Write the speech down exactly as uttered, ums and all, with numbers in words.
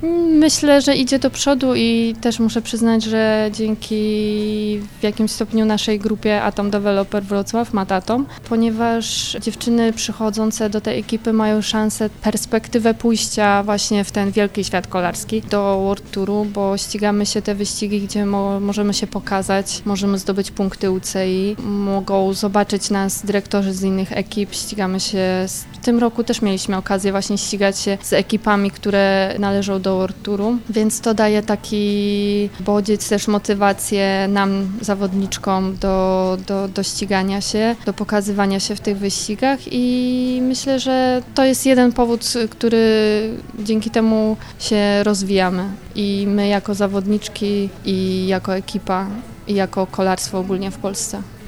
Myślę, że idzie do przodu i też muszę przyznać, że dzięki w jakimś stopniu naszej grupie Atom Developer Wrocław, Matatom, ponieważ dziewczyny przychodzące do tej ekipy mają szansę, perspektywę pójścia właśnie w ten wielki świat kolarski do World Touru, bo ścigamy się te wyścigi, gdzie mo- możemy się pokazać, możemy zdobyć punkty U C I, mogą zobaczyć nas dyrektorzy z innych ekip, ścigamy się, z... w tym roku też mieliśmy okazję właśnie ścigać się z ekipami, które należą do World Touru, więc to daje taki bodziec, też motywację nam, zawodniczkom do, do, do ścigania się, do pokazywania się w tych wyścigach i myślę, że to jest jeden powód, który dzięki temu się rozwijamy i my jako zawodniczki i jako ekipa i jako kolarstwo ogólnie w Polsce.